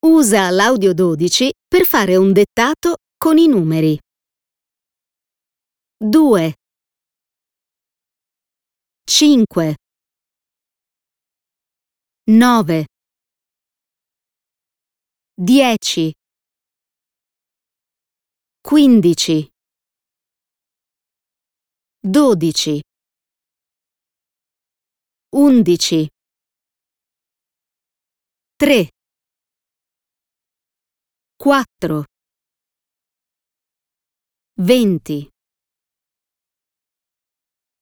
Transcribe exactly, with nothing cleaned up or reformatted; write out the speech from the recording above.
Usa l'audio dodici per fare un dettato con i numeri. due, cinque, nove, dieci, quindici, dodici, undici, tre, quattro, venti,